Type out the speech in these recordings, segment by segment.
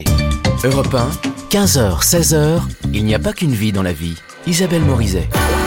Europe 1, 15h, 16h, il n'y a pas qu'une vie dans la vie. Isabelle Morizet.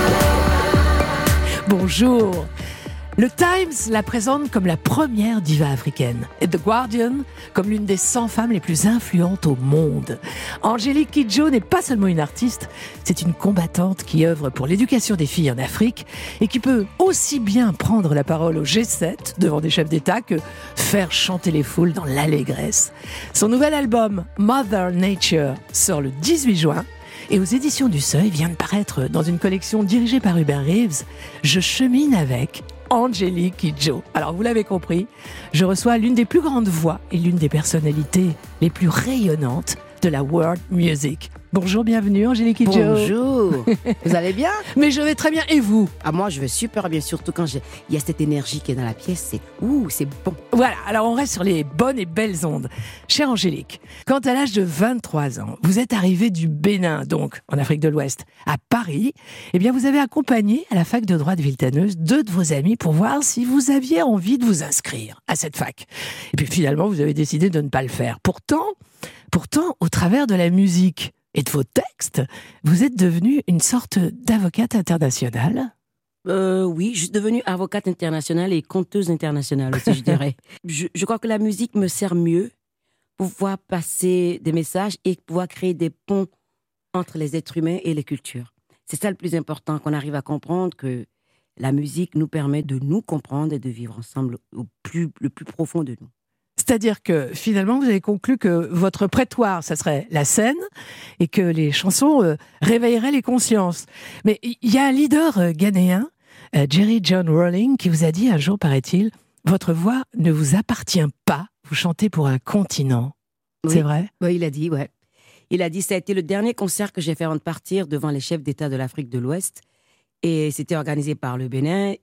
Bonjour. Le Times la présente comme la première diva africaine et The Guardian comme l'une des 100 femmes les plus influentes au monde. Angélique Kidjo n'est pas seulement une artiste, c'est une combattante qui œuvre pour l'éducation des filles en Afrique et qui peut aussi bien prendre la parole au G7 devant des chefs d'État que faire chanter les foules dans l'allégresse. Son nouvel album Mother Nature sort le 18 juin. Et aux éditions du Seuil vient de paraître dans une collection dirigée par Hubert Reeves, Je chemine avec Angélique Kidjo. Alors vous l'avez compris, je reçois l'une des plus grandes voix et l'une des personnalités les plus rayonnantes de la world music. Bonjour, bienvenue Angélique Kidjo. Bonjour, vous allez bien? Mais je vais très bien, et vous? Moi je vais super bien, surtout quand il y a cette énergie qui est dans la pièce, c'est bon. Voilà, alors on reste sur les bonnes et belles ondes. Chère Angélique, quand à l'âge de 23 ans, vous êtes arrivée du Bénin, donc en Afrique de l'Ouest, à Paris, eh bien vous avez accompagné à la fac de droit de Villetaneuse 2 de vos amis pour voir si vous aviez envie de vous inscrire à cette fac. Et puis finalement, vous avez décidé de ne pas le faire. Pourtant, au travers de la musique et de vos textes, vous êtes devenue une sorte d'avocate internationale. Oui, je suis devenue avocate internationale et conteuse internationale aussi, je dirais. Je crois que la musique me sert mieux pour pouvoir passer des messages et pouvoir créer des ponts entre les êtres humains et les cultures. C'est ça le plus important, qu'on arrive à comprendre que la musique nous permet de nous comprendre et de vivre ensemble le plus profond de nous. C'est-à-dire que finalement, vous avez conclu que votre prétoire, ça serait la scène et que les chansons réveilleraient les consciences. Mais il y a un leader ghanéen, Jerry John Rawling, qui vous a dit un jour, paraît-il, votre voix ne vous appartient pas, vous chantez pour un continent. Oui, c'est vrai? Oui, il a dit, ouais. Il a dit, ça a été le dernier concert que j'ai fait avant de partir devant les chefs d'État de l'Afrique de l'Ouest. Et c'était organisé par le Bénin.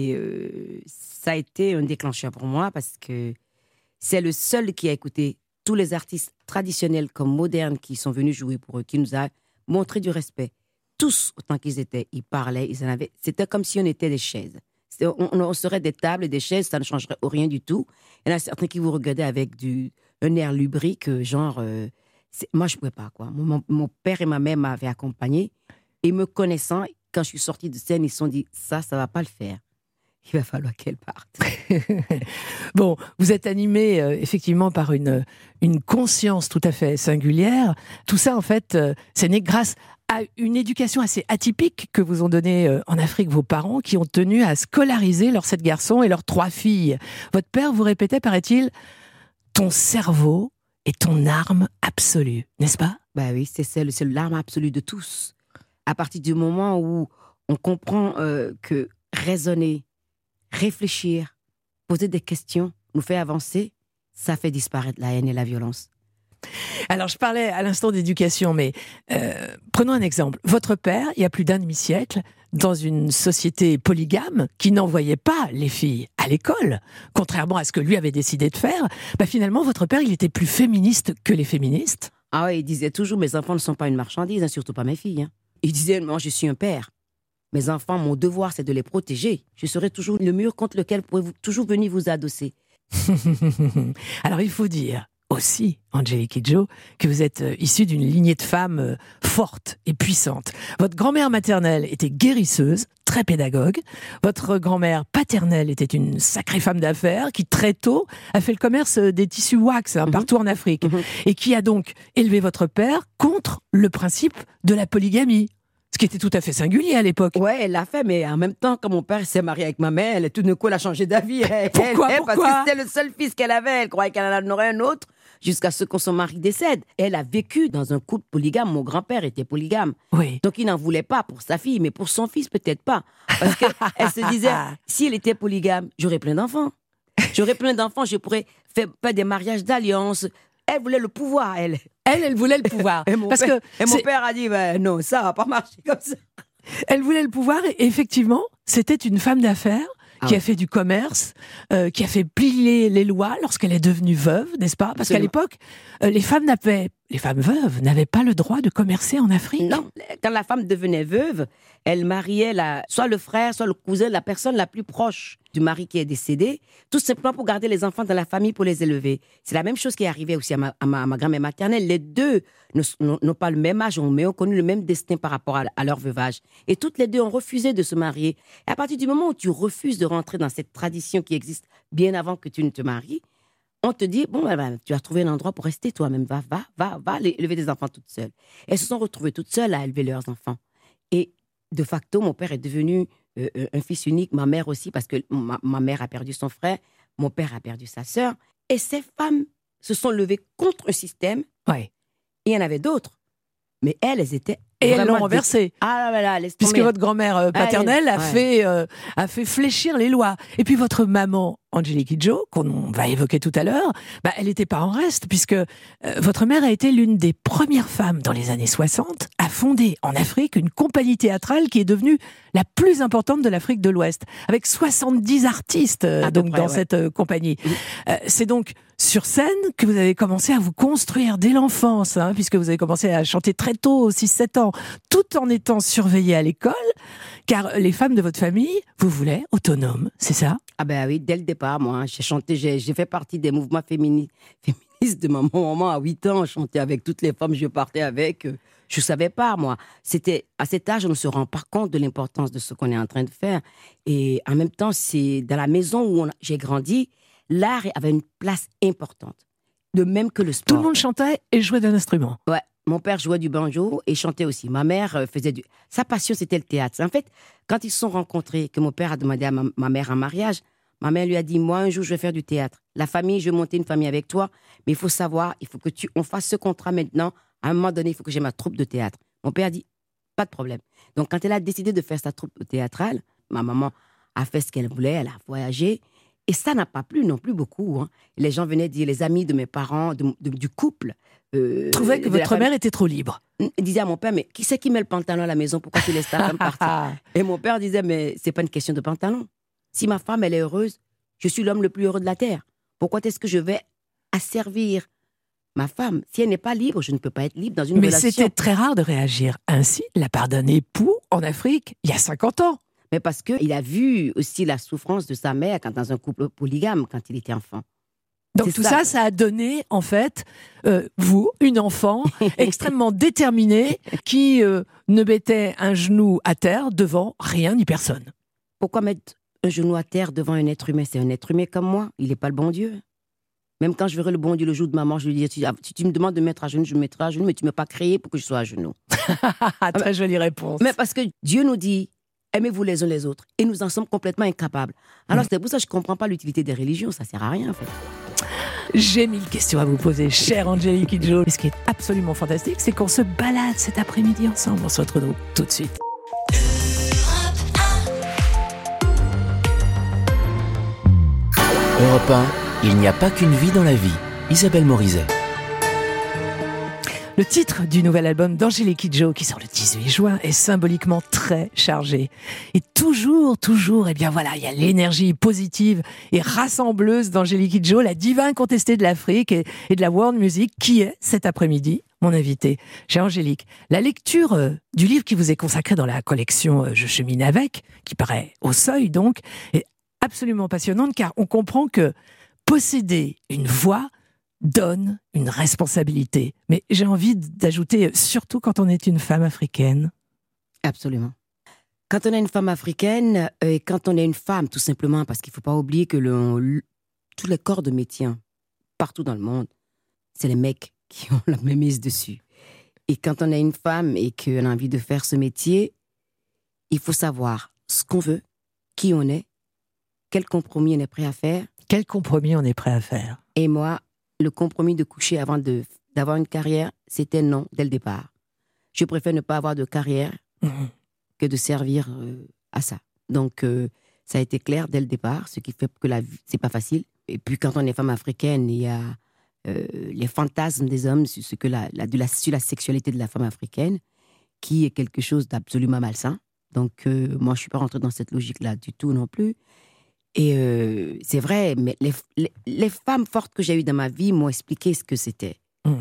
Et ça a été un déclencheur pour moi parce que c'est le seul qui a écouté tous les artistes traditionnels comme modernes qui sont venus jouer pour eux, qui nous a montré du respect. Tous, autant qu'ils étaient, ils parlaient, ils en avaient. C'était comme si on était des chaises. On serait des tables et des chaises, ça ne changerait rien du tout. Il y en a certains qui vous regardaient avec un air lubrique, genre... moi, je ne pouvais pas, quoi. Mon père et ma mère m'avaient accompagné. Et me connaissant, quand je suis sortie de scène, ils se sont dit, ça ne va pas le faire. Il va falloir qu'elle parte. Bon, vous êtes animé effectivement par une conscience tout à fait singulière. Tout ça, en fait, c'est né grâce à une éducation assez atypique que vous ont donnée en Afrique vos parents, qui ont tenu à scolariser leurs 7 garçons et leurs 3 filles. Votre père vous répétait, paraît-il, ton cerveau est ton arme absolue, n'est-ce pas? Bah oui, c'est l'arme absolue de tous. À partir du moment où on comprend que raisonner, réfléchir, poser des questions, nous fait avancer, ça fait disparaître la haine et la violence. Alors, je parlais à l'instant d'éducation, mais prenons un exemple. Votre père, il y a plus d'un demi-siècle, dans une société polygame qui n'envoyait pas les filles à l'école, contrairement à ce que lui avait décidé de faire, finalement, votre père, il était plus féministe que les féministes. Ah oui, il disait toujours, mes enfants ne sont pas une marchandise, surtout pas mes filles. Il disait, moi, je suis un père. Mes enfants, mon devoir, c'est de les protéger. Je serai toujours le mur contre lequel vous pouvez toujours venir vous adosser. Alors, il faut dire aussi, Angélique Kidjo, que vous êtes issue d'une lignée de femmes fortes et puissantes. Votre grand-mère maternelle était guérisseuse, très pédagogue. Votre grand-mère paternelle était une sacrée femme d'affaires qui, très tôt, a fait le commerce des tissus wax partout en Afrique. Et qui a donc élevé votre père contre le principe de la polygamie. Ce qui était tout à fait singulier à l'époque. Ouais, elle l'a fait, mais en même temps, quand mon père s'est marié avec ma mère, tout d'un coup, elle a changé d'avis. Pourquoi? Parce que c'était le seul fils qu'elle avait. Elle croyait qu'elle en aurait un autre jusqu'à ce que son mari décède. Elle a vécu dans un couple polygame. Mon grand-père était polygame. Oui. Donc, il n'en voulait pas pour sa fille, mais pour son fils, peut-être pas. Parce qu'elle se disait, si elle était polygame, j'aurais plein d'enfants. Je pourrais faire des mariages d'alliance. Elle voulait le pouvoir, elle. Elle voulait le pouvoir. Et mon père a dit, non, ça va pas marcher comme ça. Elle voulait le pouvoir et effectivement, c'était une femme d'affaires qui a fait du commerce, qui a fait plier les lois lorsqu'elle est devenue veuve, n'est-ce pas? Parce qu'à l'époque, les femmes n'avaient les femmes veuves n'avaient pas le droit de commercer en Afrique. Non, quand la femme devenait veuve, elle mariait soit le frère, soit le cousin, la personne la plus proche du mari qui est décédé, tout simplement pour garder les enfants dans la famille, pour les élever. C'est la même chose qui est arrivée aussi à ma grand-mère maternelle. Les deux n'ont pas le même âge, mais ont connu le même destin par rapport à leur veuvage. Et toutes les deux ont refusé de se marier. Et à partir du moment où tu refuses de rentrer dans cette tradition qui existe bien avant que tu ne te maries, on te dit, bon, tu as trouvé un endroit pour rester toi-même. Va élever des enfants toutes seules. Elles se sont retrouvées toutes seules à élever leurs enfants. Et de facto, mon père est devenu un fils unique, ma mère aussi, parce que ma mère a perdu son frère, mon père a perdu sa sœur. Et ces femmes se sont levées contre un système. Ouais. Il y en avait d'autres. Mais elles étaient Et elles l'ont renversé. Ah là là, laisse tomber. Puisque votre grand-mère paternelle a fait fléchir les lois. Et puis votre maman, Angélique Kidjo, qu'on va évoquer tout à l'heure, elle n'était pas en reste, puisque votre mère a été l'une des premières femmes dans les années 60 à fonder en Afrique une compagnie théâtrale qui est devenue la plus importante de l'Afrique de l'Ouest, avec 70 artistes dans cette compagnie. C'est donc sur scène que vous avez commencé à vous construire dès l'enfance, puisque vous avez commencé à chanter très tôt, 6-7 ans, tout en étant surveillée à l'école, car les femmes de votre famille vous voulaient autonome, c'est ça? Ah ben oui, dès le départ, moi, j'ai chanté, j'ai fait partie des mouvements féministes de mon maman à 8 ans, je chantais avec toutes les femmes, je partais avec, je savais pas, moi. C'était, à cet âge, on ne se rend pas compte de l'importance de ce qu'on est en train de faire. Et en même temps, c'est dans la maison où j'ai grandi, l'art avait une place importante, de même que le sport. Tout le monde chantait et jouait d'un instrument. Ouais, mon père jouait du banjo et chantait aussi. Ma mère faisait sa passion, c'était le théâtre. En fait, quand ils se sont rencontrés, que mon père a demandé à ma mère en mariage, ma mère lui a dit, moi, un jour, je vais faire du théâtre. La famille, je vais monter une famille avec toi, mais il faut savoir, il faut que on fasse ce contrat maintenant. À un moment donné, il faut que j'ai ma troupe de théâtre. Mon père a dit, pas de problème. Donc, quand elle a décidé de faire sa troupe théâtrale, ma maman a fait ce qu'elle voulait, elle a voyagé. Et ça n'a pas plu non plus beaucoup. Les gens venaient dire, les amis de mes parents, du couple. Trouvaient que votre mère était trop libre. Ils disaient à mon père, mais qui c'est qui met le pantalon à la maison? Pourquoi tu laisses ta femme partir? Et mon père disait, mais c'est pas une question de pantalon. Si ma femme, elle est heureuse, je suis l'homme le plus heureux de la terre. Pourquoi est-ce que je vais asservir ma femme? Si elle n'est pas libre, je ne peux pas être libre dans une relation. Mais c'était très rare de réagir ainsi de la part d'un époux en Afrique, il y a 50 ans. Mais parce qu'il a vu aussi la souffrance de sa mère dans un couple polygame, quand il était enfant. Donc tout ça a donné, en fait, vous, une enfant extrêmement déterminée qui ne mettait un genou à terre devant rien ni personne. Pourquoi mettre un genou à terre devant un être humain? C'est un être humain comme moi, il n'est pas le bon Dieu. Même quand je verrai le bon Dieu le jour de ma mort, je lui dirai, si tu me demandes de mettre à genoux, je me mettrai à genoux, mais tu ne m'as pas créé pour que je sois à genoux. Très jolie réponse. Mais parce que Dieu nous dit, aimez-vous les uns les autres. Et nous en sommes complètement incapables. Alors c'est pour ça que je ne comprends pas l'utilité des religions, ça ne sert à rien en fait. J'ai 1000 questions à vous poser, chère Angélique Kidjo. Ce qui est absolument fantastique, c'est qu'on se balade cet après-midi ensemble. On se retrouve tout de suite. Europe 1, il n'y a pas qu'une vie dans la vie. Isabelle Morizet. Le titre du nouvel album d'Angélique Kidjo, qui sort le 18 juin, est symboliquement très chargé. Et toujours, il y a l'énergie positive et rassembleuse d'Angélique Kidjo, la diva incontestée de l'Afrique et de la world music, qui est cet après-midi mon invité. Chère Angélique, la lecture du livre qui vous est consacré dans la collection Je chemine avec, qui paraît au Seuil donc, est absolument passionnante, car on comprend que posséder une voix donne une responsabilité. Mais j'ai envie d'ajouter, surtout quand on est une femme africaine. Absolument. Quand on est une femme africaine, et quand on est une femme, tout simplement, parce qu'il ne faut pas oublier que tous les corps de métier, partout dans le monde, c'est les mecs qui ont la même mise dessus. Et quand on est une femme et qu'on a envie de faire ce métier, il faut savoir ce qu'on veut, qui on est, quel compromis on est prêt à faire. Quel compromis on est prêt à faire? Et moi, le compromis de coucher avant d'avoir une carrière, c'était non, dès le départ. Je préfère ne pas avoir de carrière que de servir à ça. Donc, ça a été clair dès le départ, ce qui fait que la vie, c'est pas facile. Et puis, quand on est femme africaine, il y a les fantasmes des hommes sur la sexualité de la femme africaine, qui est quelque chose d'absolument malsain. Donc, moi, je suis pas rentrée dans cette logique-là du tout non plus. Et c'est vrai, mais les femmes fortes que j'ai eues dans ma vie m'ont expliqué ce que c'était.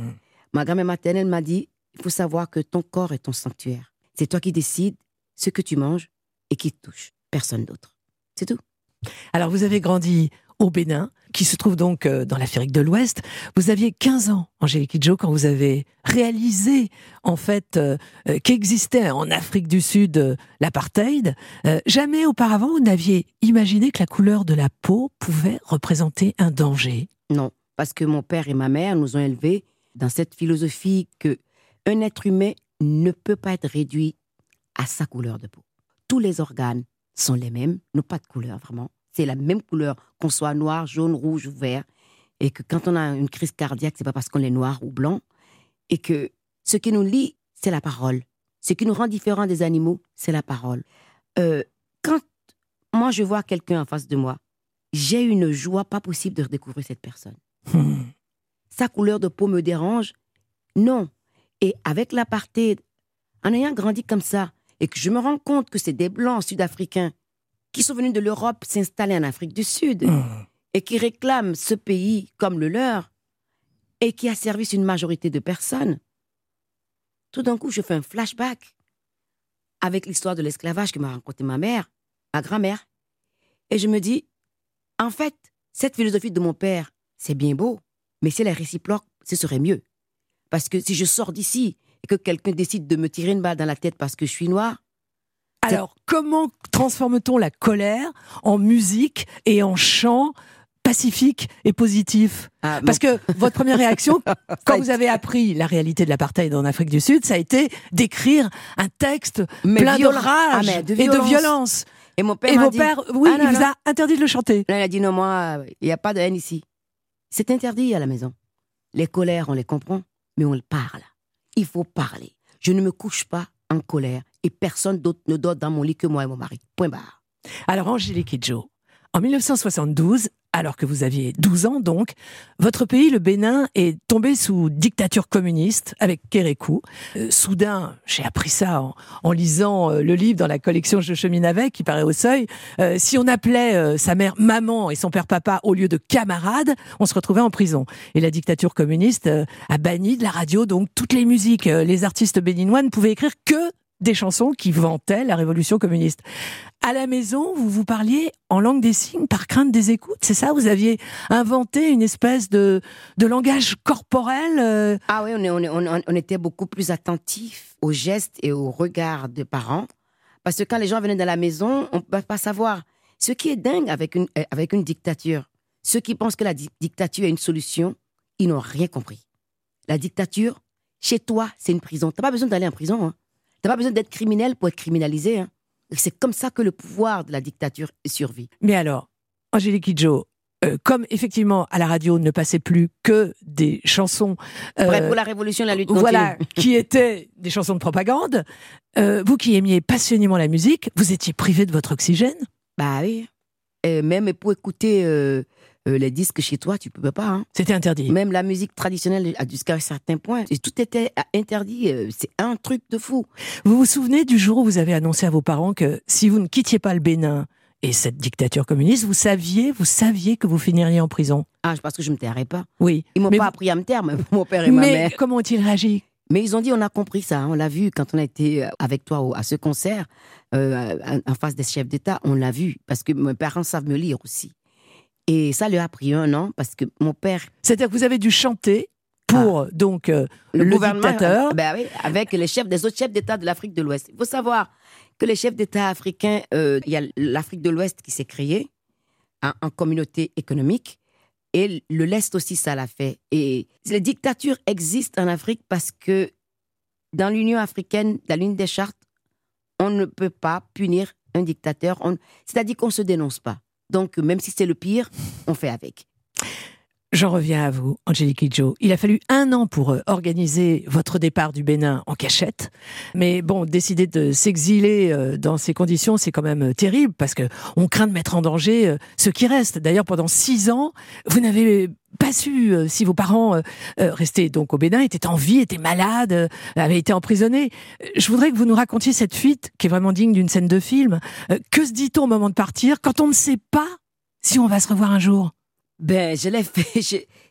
Ma grand-mère maternelle m'a dit, il faut savoir que ton corps est ton sanctuaire. C'est toi qui décides ce que tu manges et qui te touche. Personne d'autre. C'est tout. Alors, vous avez grandi au Bénin, qui se trouve donc dans l'Afrique de l'Ouest. Vous aviez 15 ans, Angélique Kidjo, quand vous avez réalisé, en fait, qu'existait en Afrique du Sud l'apartheid. Jamais auparavant, vous n'aviez imaginé que la couleur de la peau pouvait représenter un danger. Non, parce que mon père et ma mère nous ont élevés dans cette philosophie que un être humain ne peut pas être réduit à sa couleur de peau. Tous les organes sont les mêmes, n'ont pas de couleur vraiment. C'est la même couleur, qu'on soit noir, jaune, rouge ou vert. Et que quand on a une crise cardiaque, c'est pas parce qu'on est noir ou blanc. Et que ce qui nous lie, c'est la parole. Ce qui nous rend différents des animaux, c'est la parole. Quand moi, je vois quelqu'un en face de moi, j'ai une joie pas possible de redécouvrir cette personne. Sa couleur de peau me dérange? Non. Et avec l'apartheid, en ayant grandi comme ça, et que je me rends compte que c'est des Blancs sud-africains qui sont venus de l'Europe s'installer en Afrique du Sud et qui réclament ce pays comme le leur et qui asservissent une majorité de personnes. Tout d'un coup, je fais un flashback avec l'histoire de l'esclavage que m'a raconté ma mère, ma grand-mère. Et je me dis, en fait, cette philosophie de mon père, c'est bien beau, mais si elle est réciproque, ce serait mieux. Parce que si je sors d'ici et que quelqu'un décide de me tirer une balle dans la tête parce que je suis noire. Alors, comment transforme-t-on la colère en musique et en chant pacifique et positif? Parce que votre première réaction, quand vous avez appris la réalité de l'apartheid en Afrique du Sud, ça a été d'écrire un texte plein de rage et de violence. Et mon père il vous a interdit de le chanter. Là, il a dit non, moi, il n'y a pas de haine ici. C'est interdit à la maison. Les colères, on les comprend, mais on le parle. Il faut parler. Je ne me couche pas en colère et personne d'autre ne dort dans mon lit que moi et mon mari. Point barre. Alors, Angélique Kidjo, en 1972, alors que vous aviez 12 ans donc, votre pays, le Bénin, est tombé sous dictature communiste avec Kérékou. Soudain, j'ai appris ça en lisant le livre dans la collection Je chemine avec, qui paraît au Seuil. Si on appelait sa mère maman et son père papa au lieu de camarade, on se retrouvait en prison. Et la dictature communiste a banni de la radio donc toutes les musiques. Les artistes béninois ne pouvaient écrire que des chansons qui vantaient la révolution communiste. À la maison, vous parliez en langue des signes par crainte des écoutes, c'est ça? Vous aviez inventé une espèce de langage corporel Ah oui, on était beaucoup plus attentifs aux gestes et aux regards des parents. Parce que quand les gens venaient dans la maison, on ne peut pas savoir. Ce qui est dingue avec une dictature, ceux qui pensent que la dictature est une solution, ils n'ont rien compris. La dictature, chez toi, c'est une prison. Tu n'as pas besoin d'aller en prison, hein. T'as pas besoin d'être criminel pour être criminalisé. Hein. C'est comme ça que le pouvoir de la dictature survit. Mais alors, Angélique Kidjo, comme effectivement à la radio ne passait plus que des chansons... Bref, pour la révolution, la lutte continue. Voilà, qui étaient des chansons de propagande, vous qui aimiez passionnément la musique, vous étiez privé de votre oxygène? Bah oui. Et même pour écouter les disques chez toi, tu ne peux pas. Hein. C'était interdit. Même la musique traditionnelle jusqu'à un certain point. Et tout était interdit. C'est un truc de fou. Vous vous souvenez du jour où vous avez annoncé à vos parents que si vous ne quittiez pas le Bénin et cette dictature communiste, vous saviez que vous finiriez en prison? Ah, parce que je ne me tairais pas. Oui. Ils m'ont pas appris à me taire, mon père et ma mère. Mais comment ont-ils réagi? Mais ils ont dit, on a compris ça. Hein. On l'a vu quand on a été avec toi à ce concert, en face des chefs d'État. On l'a vu. Parce que mes parents savent me lire aussi. Et ça lui a pris 1 an parce que mon père... C'est-à-dire que vous avez dû chanter pour donc le dictateur. Ben oui, avec les autres chefs d'État de l'Afrique de l'Ouest. Il faut savoir que les chefs d'État africains, il y a l'Afrique de l'Ouest qui s'est créée en communauté économique et l'Est aussi, ça l'a fait. Et les dictatures existent en Afrique parce que dans l'Union africaine, dans l'une des chartes, on ne peut pas punir un dictateur. C'est-à-dire qu'on ne se dénonce pas. Donc, même si c'est le pire, on fait avec. J'en reviens à vous, Angélique Kidjo. Il a fallu 1 an pour organiser votre départ du Bénin en cachette. Mais bon, décider de s'exiler dans ces conditions, c'est quand même terrible parce que on craint de mettre en danger ceux qui restent. D'ailleurs, pendant 6 ans, vous n'avez pas su si vos parents restaient donc au Bénin, étaient en vie, étaient malades, avaient été emprisonnés. Je voudrais que vous nous racontiez cette fuite qui est vraiment digne d'une scène de film. Que se dit-on au moment de partir quand on ne sait pas si on va se revoir un jour? Ben, je l'ai fait.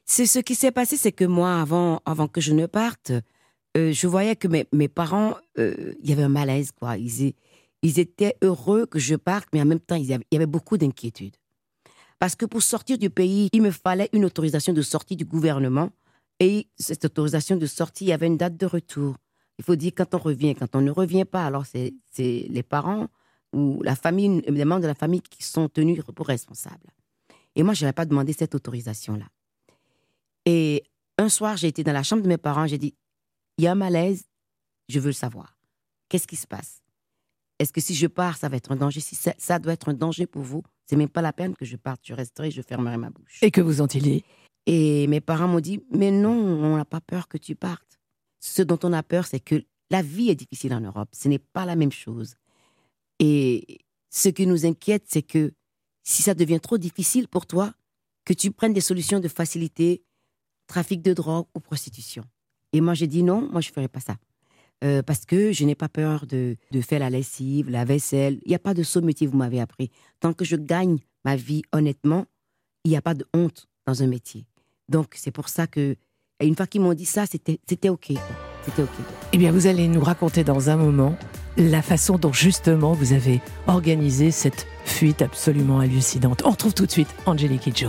C'est ce qui s'est passé, c'est que moi, avant que je ne parte, je voyais que mes parents, il y avait un malaise, quoi. Ils étaient heureux que je parte, mais en même temps, il y avait beaucoup d'inquiétude. Parce que pour sortir du pays, il me fallait une autorisation de sortie du gouvernement. Et cette autorisation de sortie, il y avait une date de retour. Il faut dire quand on revient. Quand on ne revient pas, alors c'est les parents ou la famille, les membres de la famille qui sont tenus pour responsables. Et moi, je n'avais pas demandé cette autorisation-là. Et un soir, j'ai été dans la chambre de mes parents, j'ai dit, il y a un malaise, je veux le savoir. Qu'est-ce qui se passe? Est-ce que si je pars, ça va être un danger? Si ça doit être un danger pour vous, c'est même pas la peine que je parte, je resterai, je fermerai ma bouche. Et que vous ont-ils dit? Et mes parents m'ont dit, mais non, on n'a pas peur que tu partes. Ce dont on a peur, c'est que la vie est difficile en Europe. Ce n'est pas la même chose. Et ce qui nous inquiète, c'est que si ça devient trop difficile pour toi, que tu prennes des solutions de facilité, trafic de drogue ou prostitution. Et moi, j'ai dit non, moi, je ne ferai pas ça. Parce que je n'ai pas peur de faire la lessive, la vaisselle. Il n'y a pas de saut métier, vous m'avez appris. Tant que je gagne ma vie honnêtement, il n'y a pas de honte dans un métier. Donc, c'est pour ça que, une fois qu'ils m'ont dit ça, c'était OK. C'était OK. Eh bien, vous allez nous raconter dans un moment la façon dont, justement, vous avez organisé cette fuite absolument hallucinante. On retrouve tout de suite Angélique Kidjo.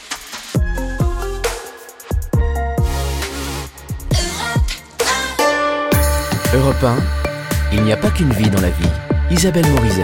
Europe 1, il n'y a pas qu'une vie dans la vie. Isabelle Morizet.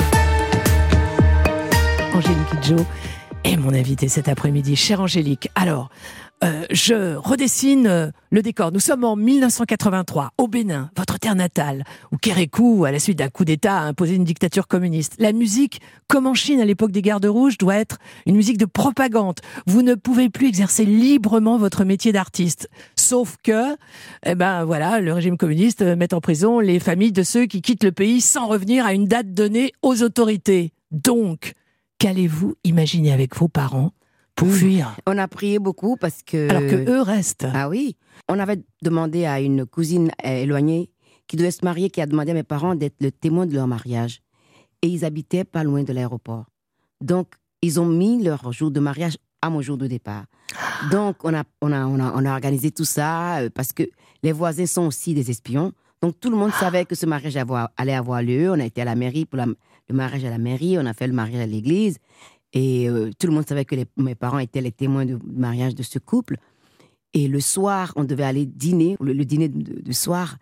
Angélique Kidjo est mon invitée cet après-midi. Chère Angélique, alors, je redessine le décor. Nous sommes en 1983, au Bénin, votre terre natale, où Kérékou, à la suite d'un coup d'État, a imposé une dictature communiste. La musique, comme en Chine à l'époque des Gardes rouges, doit être une musique de propagande. Vous ne pouvez plus exercer librement votre métier d'artiste. Sauf que, voilà, le régime communiste met en prison les familles de ceux qui quittent le pays sans revenir à une date donnée aux autorités. Donc, qu'allez-vous imaginer avec vos parents pour fuir? On a prié beaucoup parce que... Alors que eux restent. Ah oui. On avait demandé à une cousine éloignée qui devait se marier, qui a demandé à mes parents d'être le témoin de leur mariage. Et ils habitaient pas loin de l'aéroport. Donc, ils ont mis leur jour de mariage à mon jour de départ. Donc, on a organisé tout ça parce que les voisins sont aussi des espions. Donc, tout le monde savait que ce mariage allait avoir lieu. On a été à la mairie pour le mariage à la mairie. On a fait le mariage à l'église. Et tout le monde savait que mes parents étaient les témoins du mariage de ce couple. Et le soir, on devait aller dîner, le dîner de soir.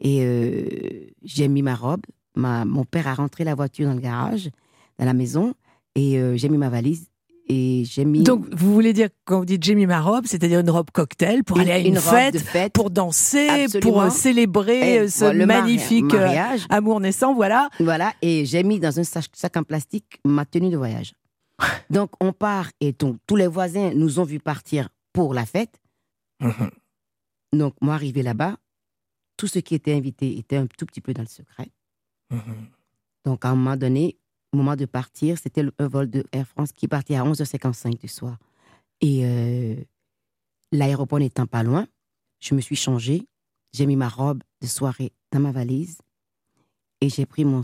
Et j'ai mis ma robe. Mon père a rentré la voiture dans le garage, dans la maison. Et j'ai mis ma valise. Et j'ai mis... Donc, vous voulez dire, quand vous dites j'ai mis ma robe, c'est-à-dire une robe cocktail pour aller à une fête, pour danser, absolument, pour célébrer ce magnifique mariage. Amour naissant, voilà. Voilà, et j'ai mis dans un sac en plastique ma tenue de voyage. Donc, on part et tous les voisins nous ont vus partir pour la fête. Donc, moi, arrivé là-bas, tous ceux qui étaient invités étaient un tout petit peu dans le secret. Donc, à un moment donné, au moment de partir, c'était un vol de Air France qui partait à 11h55 du soir. Et l'aéroport n'étant pas loin, je me suis changée. J'ai mis ma robe de soirée dans ma valise et j'ai pris mon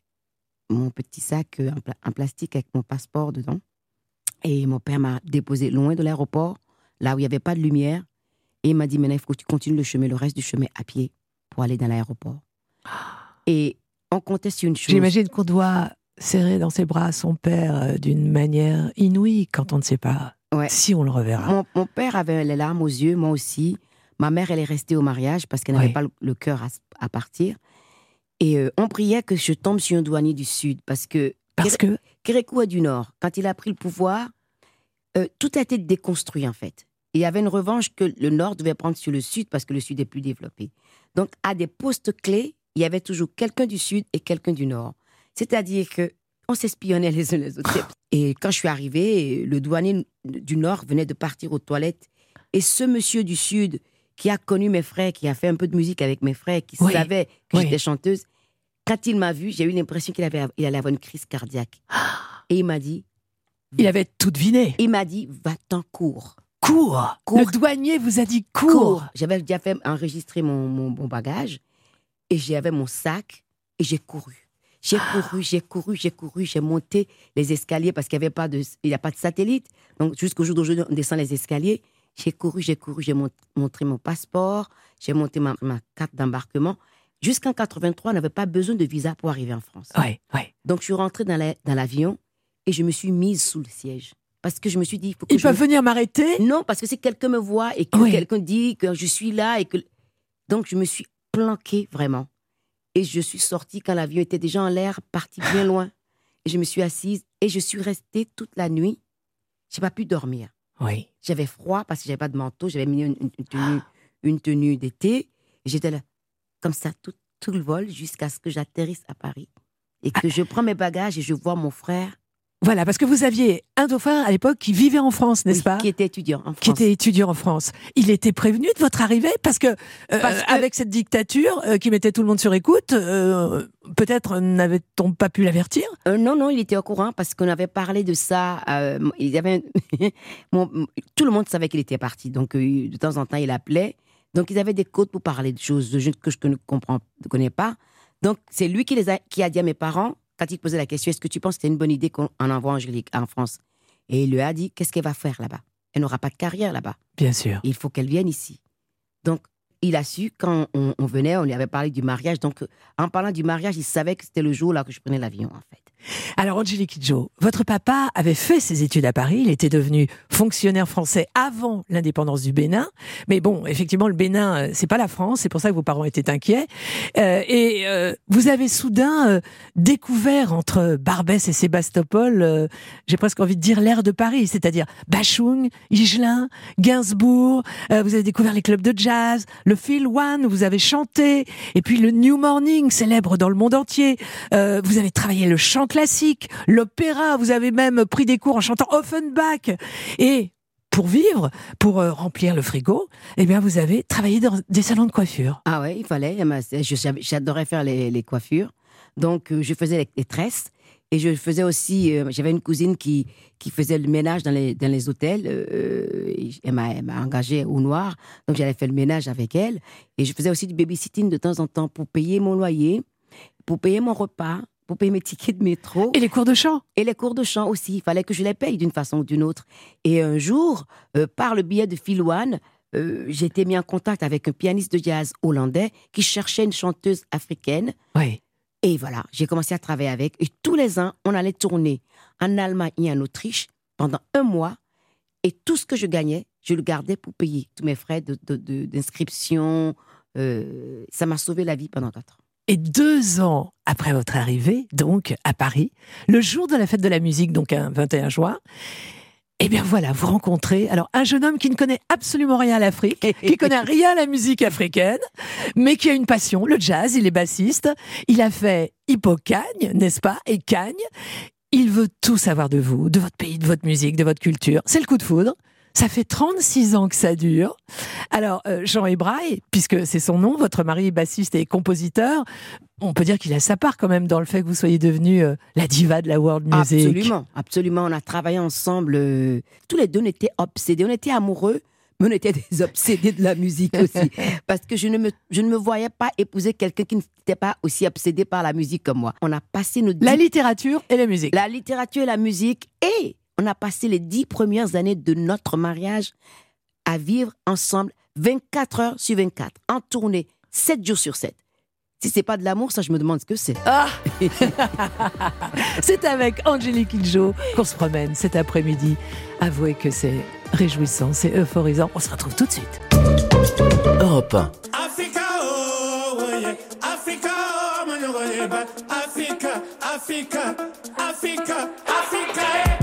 petit sac en plastique avec mon passeport dedans. Et mon père m'a déposé loin de l'aéroport, là où il n'y avait pas de lumière. Et il m'a dit, maintenant, il faut que tu continues le reste du chemin à pied pour aller dans l'aéroport. Et on comptait sur une chose. J'imagine qu'on doit serrer dans ses bras son père d'une manière inouïe quand on ne sait pas si on le reverra. Mon père avait les larmes aux yeux, moi aussi. Ma mère, elle est restée au mariage parce qu'elle n'avait pas le cœur à partir. Et on priait que je tombe sur un douanier du Sud parce que Kérékou est du Nord. Quand il a pris le pouvoir, tout a été déconstruit en fait. Il y avait une revanche que le Nord devait prendre sur le Sud parce que le Sud est plus développé. Donc, à des postes clés, il y avait toujours quelqu'un du Sud et quelqu'un du Nord. C'est-à-dire qu'on s'espionnait les uns les autres. Et quand je suis arrivée, le douanier du Nord venait de partir aux toilettes. Et ce monsieur du Sud, qui a connu mes frères, qui a fait un peu de musique avec mes frères, qui savait que j'étais chanteuse, quand il m'a vue, j'ai eu l'impression qu'il allait avoir une crise cardiaque. Et il m'a dit... Il avait tout deviné. Il m'a dit, va-t'en, cours. Cours. Le douanier vous a dit cours. J'avais déjà fait enregistrer mon bagage et j'avais mon sac et j'ai couru. J'ai monté les escaliers parce qu'il n'y a pas de satellite. Donc, jusqu'au jour d'aujourd'hui, on descend les escaliers. J'ai couru, j'ai montré mon passeport, j'ai monté ma carte d'embarquement. Jusqu'en 83, on n'avait pas besoin de visa pour arriver en France. Ouais. Donc, je suis rentrée dans l'avion et je me suis mise sous le siège. Parce que je me suis dit... Ils peuvent venir m'arrêter? Non, parce que si quelqu'un me voit et que quelqu'un dit que je suis là et que... Donc, je me suis planquée vraiment. Et je suis sortie quand l'avion était déjà en l'air, parti bien loin. Et je me suis assise et je suis restée toute la nuit. Je n'ai pas pu dormir. Oui. J'avais froid parce que je n'avais pas de manteau. J'avais mis une tenue d'été. Et j'étais là, comme ça, tout le vol, jusqu'à ce que j'atterrisse à Paris. Et que je prends mes bagages et je vois mon frère. Voilà, parce que vous aviez un dauphin à l'époque qui vivait en France, n'est-ce pas? Qui était étudiant en France. Qui était étudiant en France. Il était prévenu de votre arrivée parce que avec cette dictature qui mettait tout le monde sur écoute, peut-être n'avait-on pas pu l'avertir? Non, il était au courant parce qu'on avait parlé de ça. Il y avait tout le monde savait qu'il était parti, donc de temps en temps il appelait. Donc ils avaient des codes pour parler de choses que je ne connais pas. Donc c'est lui qui a dit à mes parents. Quand il posait la question, est-ce que tu penses que c'est une bonne idée qu'on envoie Angélique en France? Et il lui a dit, qu'est-ce qu'elle va faire là-bas? Elle n'aura pas de carrière là-bas. Bien sûr. Il faut qu'elle vienne ici. Donc, il a su, quand on venait, on lui avait parlé du mariage. Donc, en parlant du mariage, il savait que c'était le jour là que je prenais l'avion, en fait. Alors, Angélique Kidjo, votre papa avait fait ses études à Paris. Il était devenu fonctionnaire français avant l'indépendance du Bénin. Mais bon, effectivement, le Bénin, c'est pas la France. C'est pour ça que vos parents étaient inquiets. Vous avez soudain découvert entre Barbès et Sébastopol, j'ai presque envie de dire l'air de Paris, c'est-à-dire Bachung, Higelin, Gainsbourg. Vous avez découvert les clubs de jazz, le Phil One, où vous avez chanté, et puis le New Morning, célèbre dans le monde entier. Vous avez travaillé le chant classique, l'opéra, vous avez même pris des cours en chantant Offenbach. Et pour vivre, pour remplir le frigo, eh bien vous avez travaillé dans des salons de coiffure. Ah ouais, il fallait. J'adorais faire les coiffures. Donc je faisais les tresses. Et je faisais aussi, j'avais une cousine qui faisait le ménage dans les hôtels. Elle m'a engagée au noir, donc j'allais faire le ménage avec elle. Et je faisais aussi du babysitting de temps en temps pour payer mon loyer, pour payer mon repas, pour payer mes tickets de métro. Et les cours de chant. Et les cours de chant aussi. Il fallait que je les paye d'une façon ou d'une autre. Et un jour, par le biais de Phil One, j'ai été mis en contact avec un pianiste de jazz hollandais qui cherchait une chanteuse africaine. Oui. Et voilà, j'ai commencé à travailler avec. Et tous les ans, on allait tourner en Allemagne et en Autriche pendant 1 mois. Et tout ce que je gagnais, je le gardais pour payer tous mes frais d'inscription. Ça m'a sauvé la vie pendant 4 ans. Et 2 ans après votre arrivée, donc à Paris, le jour de la fête de la musique, donc un 21 juin, eh bien voilà, vous rencontrez alors un jeune homme qui ne connaît absolument rien à l'Afrique, qui connaît rien à la musique africaine, mais qui a une passion, le jazz, il est bassiste, il a fait Hippocagne, n'est-ce pas, et Cagne. Il veut tout savoir de vous, de votre pays, de votre musique, de votre culture. C'est le coup de foudre. Ça fait 36 ans que ça dure. Alors, Jean Hébraille, puisque c'est son nom, votre mari est bassiste et compositeur, on peut dire qu'il a sa part quand même dans le fait que vous soyez devenue la diva de la world music. Absolument, absolument. On a travaillé ensemble. Tous les deux, on était obsédés. On était amoureux, mais on était des obsédés de la musique aussi. Parce que je ne me voyais pas épouser quelqu'un qui n'était pas aussi obsédé par la musique comme moi. On a passé nos... La littérature et la musique. La littérature et la musique. Et on a passé les 10 premières années de notre mariage à vivre ensemble 24 heures sur 24, en tournée, 7 jours sur 7. Si c'est pas de l'amour, ça je me demande ce que c'est. Ah c'est avec Angélique Kidjo qu'on se promène cet après-midi. Avouez que c'est réjouissant, c'est euphorisant. On se retrouve tout de suite. Europe 1. Africa, oh yeah, Africa, Africa, Africa, Africa, Africa.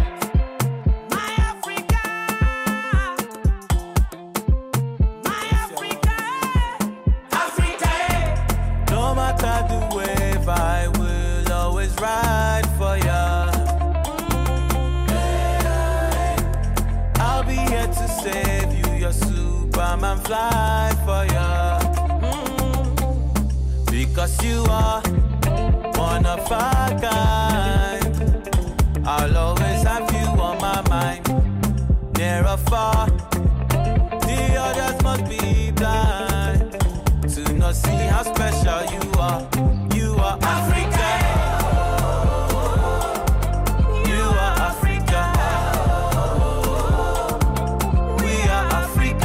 I'm fly for you because you are one of a kind. I'll always have you on my mind, near or far. The others must be blind to not see how special you are. You are African. You are Africa. We are Africa.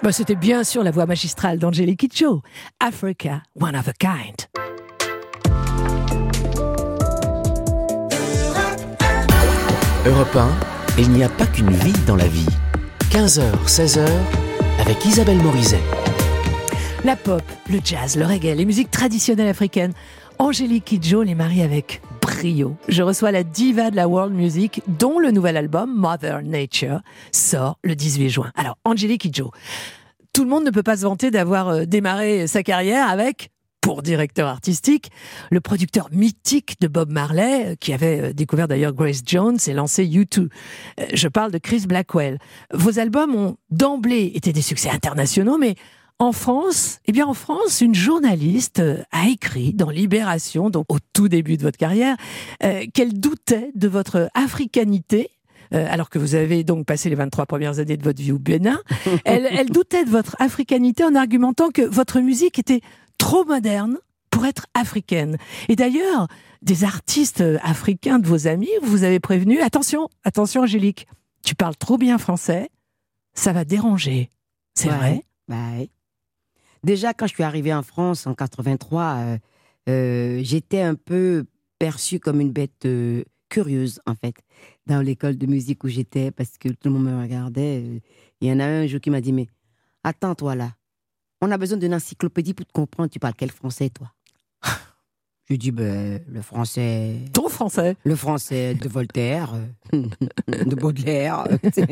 C'était bien sûr la voix magistrale d'Angélique Kidjo. Africa, one of a kind. Europe 1, il n'y a pas qu'une vie dans la vie. 15h, 16h, avec Isabelle Morizet. La pop, le jazz, le reggae, les musiques traditionnelles africaines. Angélique Kidjo les marie avec brio. Je reçois la diva de la world music, dont le nouvel album, Mother Nature, sort le 18 juin. Alors, Angélique Kidjo, tout le monde ne peut pas se vanter d'avoir démarré sa carrière avec, pour directeur artistique, le producteur mythique de Bob Marley, qui avait découvert d'ailleurs Grace Jones et lancé U2. Je parle de Chris Blackwell. Vos albums ont d'emblée été des succès internationaux, mais en France, une journaliste a écrit dans Libération, donc au tout début de votre carrière, qu'elle doutait de votre africanité, alors que vous avez donc passé les 23 premières années de votre vie au Bénin. Elle doutait de votre africanité en argumentant que votre musique était trop moderne pour être africaine. Et d'ailleurs, des artistes africains de vos amis vous avez prévenu, attention Angélique, tu parles trop bien français, ça va déranger. C'est vrai? Ouais. Déjà, quand je suis arrivée en France en 83, j'étais un peu perçue comme une bête curieuse, en fait, dans l'école de musique où j'étais, parce que tout le monde me regardait. Il y en a un jour qui m'a dit, mais attends, toi là, on a besoin d'une encyclopédie pour te comprendre, tu parles quel français, toi? Je lui dis, le français... Ton français? Le français de Voltaire, de Baudelaire.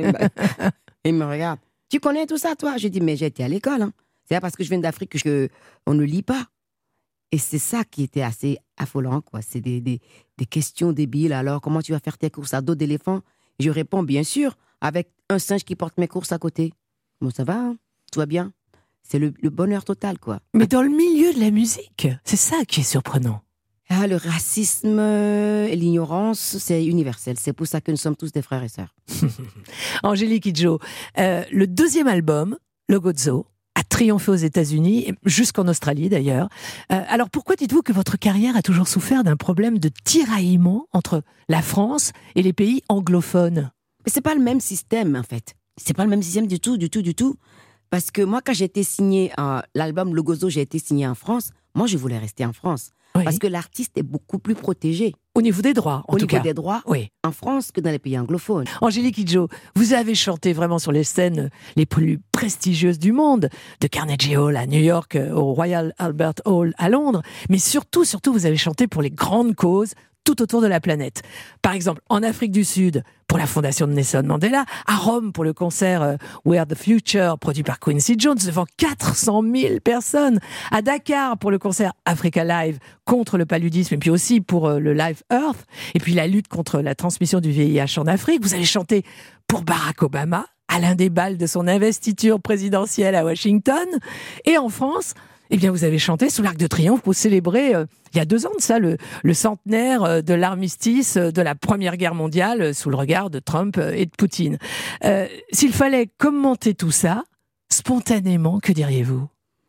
Il me regarde. Tu connais tout ça, toi? Je dis, mais j'ai été à l'école, hein. C'est pas parce que je viens d'Afrique qu'on ne lit pas. Et c'est ça qui était assez affolant, quoi. C'est des questions débiles. Alors, comment tu vas faire tes courses à dos d'éléphant? Je réponds, bien sûr, avec un singe qui porte mes courses à côté. Bon, ça va, hein? Tout va bien. C'est le bonheur total, quoi. Mais dans le milieu de la musique, c'est ça qui est surprenant. Ah, le racisme et l'ignorance, c'est universel. C'est pour ça que nous sommes tous des frères et sœurs. Angélique Kidjo, le deuxième album, Logozo, a triomphé aux États-Unis, jusqu'en Australie d'ailleurs. Alors pourquoi dites-vous que votre carrière a toujours souffert d'un problème de tiraillement entre la France et les pays anglophones? Mais c'est pas le même système, en fait. C'est pas le même système du tout. Parce que moi, quand j'ai été signée, l'album Logozo, j'ai été signée en France, moi je voulais rester en France. Oui. Parce que l'artiste est beaucoup plus protégé. Au niveau des droits, en tout cas. Au niveau des droits, oui. En France que dans les pays anglophones. Angélique Kidjo, vous avez chanté vraiment sur les scènes les plus prestigieuses du monde, de Carnegie Hall à New York, au Royal Albert Hall à Londres, mais surtout, vous avez chanté pour les grandes causes tout autour de la planète. Par exemple, en Afrique du Sud, pour la fondation de Nelson Mandela, à Rome pour le concert We're the Future, produit par Quincy Jones, devant 400 000 personnes, à Dakar pour le concert Africa Live contre le paludisme, et puis aussi pour le Live Earth, et puis la lutte contre la transmission du VIH en Afrique. Vous avez chanté pour Barack Obama, à l'un des bals de son investiture présidentielle à Washington, et en France, vous avez chanté sous l'Arc de Triomphe pour célébrer, il y a 2 ans de ça, le centenaire de l'armistice de la Première Guerre mondiale sous le regard de Trump et de Poutine. S'il fallait commenter tout ça, spontanément, que diriez-vous?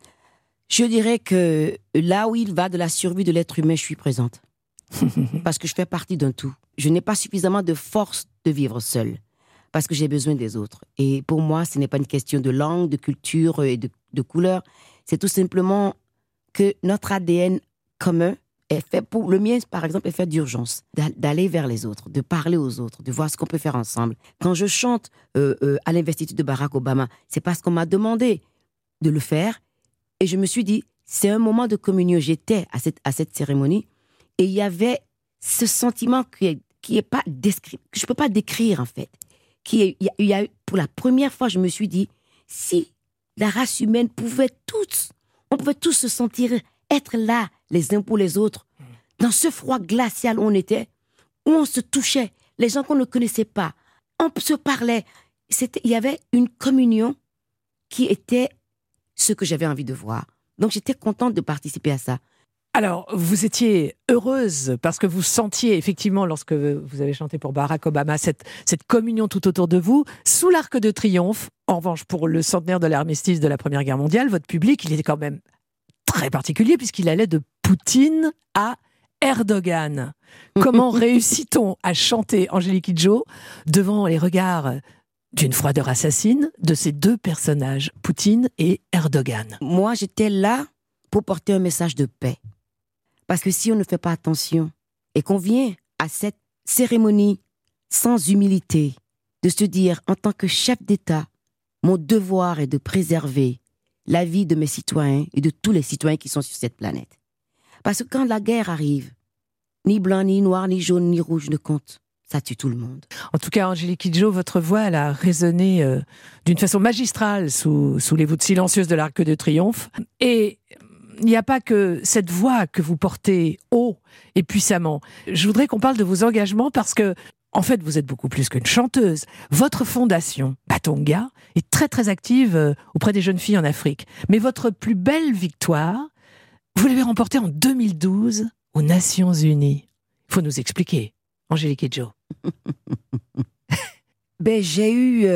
Je dirais que là où il va de la survie de l'être humain, je suis présente. Parce que je fais partie d'un tout. Je n'ai pas suffisamment de force de vivre seule. Parce que j'ai besoin des autres. Et pour moi, ce n'est pas une question de langue, de culture et de couleur. C'est tout simplement que notre ADN commun est fait pour... Le mien, par exemple, est fait d'urgence. D'aller vers les autres, de parler aux autres, de voir ce qu'on peut faire ensemble. Quand je chante à l'investiture de Barack Obama, c'est parce qu'on m'a demandé de le faire. Et je me suis dit, c'est un moment de communion. J'étais à cette cérémonie et il y ce sentiment qui est pas descrit, que je peux pas décrire, en fait. Pour la première fois, je me suis dit, si la race humaine on pouvait tous se sentir être là, les uns pour les autres, dans ce froid glacial où on était, où on se touchait, les gens qu'on ne connaissait pas, on se parlait. Il y avait une communion qui était ce que j'avais envie de voir. Donc j'étais contente de participer à ça. Alors, vous étiez heureuse parce que vous sentiez effectivement, lorsque vous avez chanté pour Barack Obama, cette communion tout autour de vous, sous l'Arc de Triomphe. En revanche, pour le centenaire de l'armistice de la Première Guerre mondiale, votre public, il était quand même très particulier puisqu'il allait de Poutine à Erdogan. Comment réussit-on à chanter Angélique Kidjo devant les regards d'une froideur assassine de ces deux personnages, Poutine et Erdogan. Moi, j'étais là pour porter un message de paix. Parce que si on ne fait pas attention et qu'on vient à cette cérémonie sans humilité, de se dire, en tant que chef d'État, mon devoir est de préserver la vie de mes citoyens et de tous les citoyens qui sont sur cette planète. Parce que quand la guerre arrive, ni blanc, ni noir, ni jaune, ni rouge ne compte. Ça tue tout le monde. En tout cas, Angélique Kidjo, votre voix, elle a résonné d'une façon magistrale sous les voûtes silencieuses de l'Arc de Triomphe. Et il n'y a pas que cette voix que vous portez haut et puissamment. Je voudrais qu'on parle de vos engagements parce que, en fait, vous êtes beaucoup plus qu'une chanteuse. Votre fondation, Batonga, est très très active auprès des jeunes filles en Afrique. Mais votre plus belle victoire, vous l'avez remportée en 2012 aux Nations Unies. Il faut nous expliquer, Angélique Kidjo. J'ai eu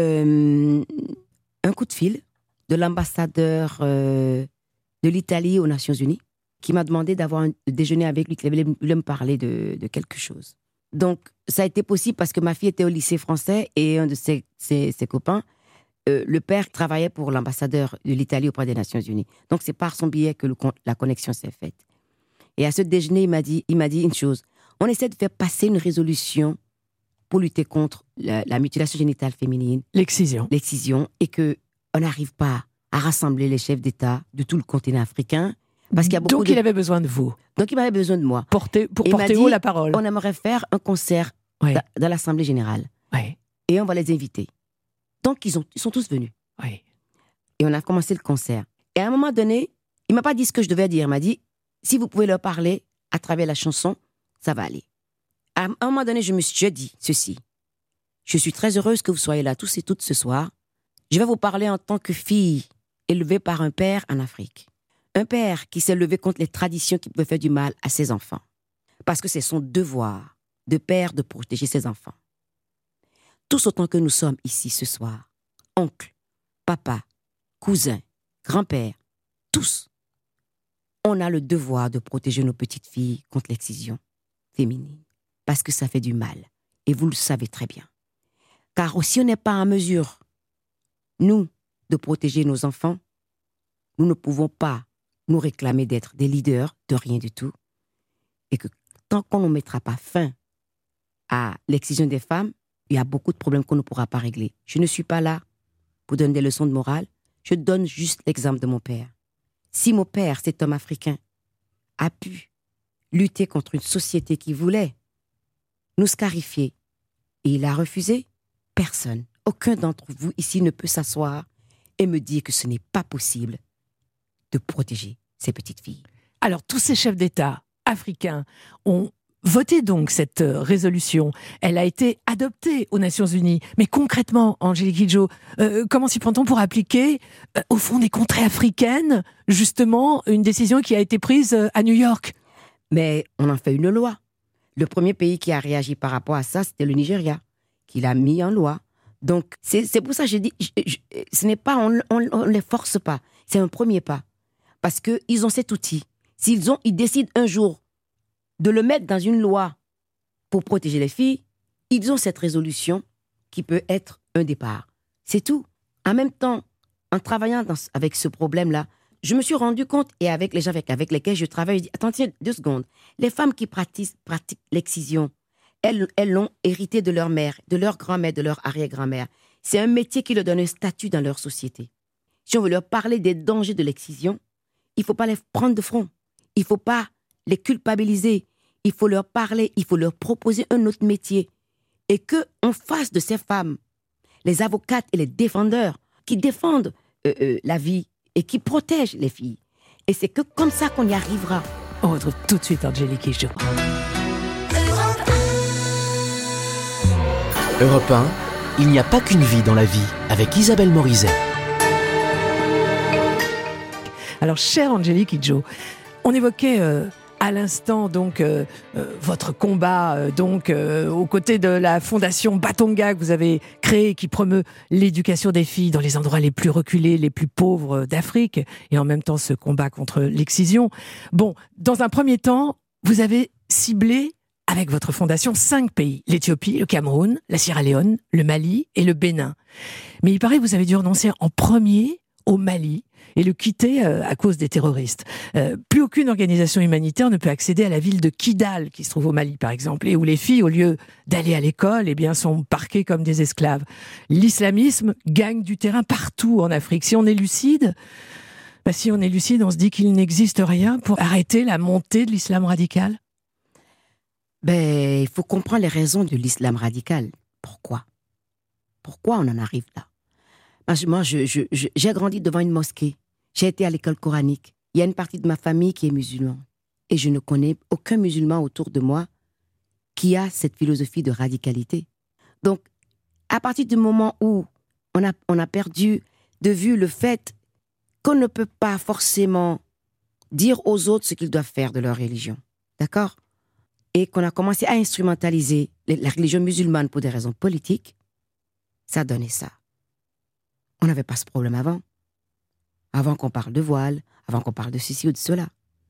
un coup de fil de l'ambassadeur de l'Italie aux Nations Unies qui m'a demandé d'avoir un déjeuner avec lui, qui voulait me parler de quelque chose. Donc, ça a été possible parce que ma fille était au lycée français et un de ses copains, le père travaillait pour l'ambassadeur de l'Italie auprès des Nations Unies. Donc, c'est par son biais que la connexion s'est faite. Et à ce déjeuner, il m'a dit une chose. On essaie de faire passer une résolution pour lutter contre la mutilation génitale féminine. L'excision. Et qu'on n'arrive pas à rassembler les chefs d'État de tout le continent africain. Parce qu'il y a beaucoup il avait besoin de vous. Donc, il avait besoin de moi. Pour porter haut la parole. On aimerait faire un concert dans l'Assemblée générale. Oui. Et on va les inviter. Donc, ils sont tous venus. Oui. Et on a commencé le concert. Et à un moment donné, il ne m'a pas dit ce que je devais dire. Il m'a dit, si vous pouvez leur parler à travers la chanson, ça va aller. À un moment donné, je dis ceci. Je suis très heureuse que vous soyez là tous et toutes ce soir. Je vais vous parler en tant que fille élevée par un père en Afrique. Un père qui s'est levé contre les traditions qui peuvent faire du mal à ses enfants. Parce que c'est son devoir de père de protéger ses enfants. Tous autant que nous sommes ici ce soir, oncle, papa, cousin, grand-père, tous, on a le devoir de protéger nos petites filles contre l'excision féminine. Parce que ça fait du mal. Et vous le savez très bien. Car si on n'est pas en mesure, nous, de protéger nos enfants, nous ne pouvons pas nous réclamer d'être des leaders de rien du tout. Et que tant qu'on ne mettra pas fin à l'excision des femmes, il y a beaucoup de problèmes qu'on ne pourra pas régler. Je ne suis pas là pour donner des leçons de morale. Je donne juste l'exemple de mon père. Si mon père, cet homme africain, a pu lutter contre une société qui voulait nous scarifier, et il a refusé, personne, aucun d'entre vous ici ne peut s'asseoir et me dire que ce n'est pas possible de protéger ces petites filles. Alors, tous ces chefs d'État africains ont voté donc cette résolution. Elle a été adoptée aux Nations Unies. Mais concrètement, Angélique Kidjo, comment s'y prend-on pour appliquer, au fond des contrées africaines, justement, une décision qui a été prise à New York ? Mais on en fait une loi. Le premier pays qui a réagi par rapport à ça, c'était le Nigeria, qui l'a mis en loi. Donc, c'est pour ça que je dis, ce n'est pas, on ne les force pas. C'est un premier pas. Parce qu'ils ont cet outil. Ils décident un jour de le mettre dans une loi pour protéger les filles, ils ont cette résolution qui peut être un départ. C'est tout. En même temps, en travaillant avec ce problème-là, je me suis rendu compte, et avec les gens avec lesquels je travaille, je dis, attendez 2 secondes. Les femmes qui pratiquent l'excision, elles l'ont hérité de leur mère, de leur grand-mère, de leur arrière-grand-mère. C'est un métier qui leur donne un statut dans leur société. Si on veut leur parler des dangers de l'excision, il ne faut pas les prendre de front. Il ne faut pas les culpabiliser. Il faut leur parler, il faut leur proposer un autre métier. Et qu'on fasse de ces femmes les avocates et les défendeurs qui défendent la vie et qui protègent les filles. Et c'est que comme ça qu'on y arrivera. On retrouve tout de suite Angélique Kidjo. Europe 1, il n'y a pas qu'une vie dans la vie, avec Isabelle Morizet. Alors, chère Angélique Kidjo, on évoquait à l'instant donc votre combat aux côtés de la fondation Batonga que vous avez créée, qui promeut l'éducation des filles dans les endroits les plus reculés, les plus pauvres d'Afrique, et en même temps ce combat contre l'excision. Bon, dans un premier temps, vous avez ciblé avec votre fondation 5 pays, l'Éthiopie, le Cameroun, la Sierra Leone, le Mali et le Bénin. Mais il paraît que vous avez dû renoncer en premier au Mali et le quitter à cause des terroristes. Plus aucune organisation humanitaire ne peut accéder à la ville de Kidal, qui se trouve au Mali par exemple, et où les filles, au lieu d'aller à l'école, eh bien, sont parquées comme des esclaves. L'islamisme gagne du terrain partout en Afrique. Si on est lucide, on se dit qu'il n'existe rien pour arrêter la montée de l'islam radical. Il faut comprendre les raisons de l'islam radical. Pourquoi on en arrive là? Parce que moi, j'ai grandi devant une mosquée. J'ai été à l'école coranique. Il y a une partie de ma famille qui est musulmane. Et je ne connais aucun musulman autour de moi qui a cette philosophie de radicalité. Donc, à partir du moment où on a perdu de vue le fait qu'on ne peut pas forcément dire aux autres ce qu'ils doivent faire de leur religion. D'accord? Et qu'on a commencé à instrumentaliser la religion musulmane pour des raisons politiques, ça a donné ça. On n'avait pas ce problème avant. Avant qu'on parle de voile, avant qu'on parle de ceci ou de cela.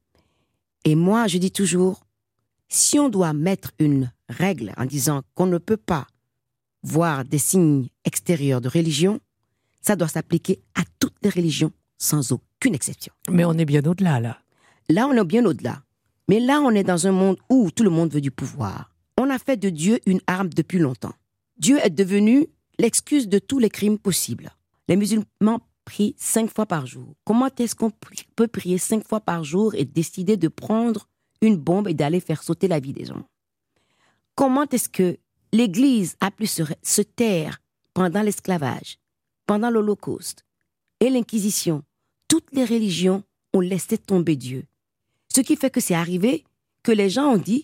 Et moi, je dis toujours, si on doit mettre une règle en disant qu'on ne peut pas voir des signes extérieurs de religion, ça doit s'appliquer à toutes les religions, sans aucune exception. Mais on est bien au-delà, là. Là, on est bien au-delà. Mais là, on est dans un monde où tout le monde veut du pouvoir. On a fait de Dieu une arme depuis longtemps. Dieu est devenu l'excuse de tous les crimes possibles. Les musulmans prient 5 fois par jour. Comment est-ce qu'on peut prier 5 fois par jour et décider de prendre une bombe et d'aller faire sauter la vie des gens? Comment est-ce que l'Église a pu se taire pendant l'esclavage, pendant l'Holocauste et l'Inquisition? Toutes les religions ont laissé tomber Dieu. Ce qui fait que c'est arrivé que les gens ont dit,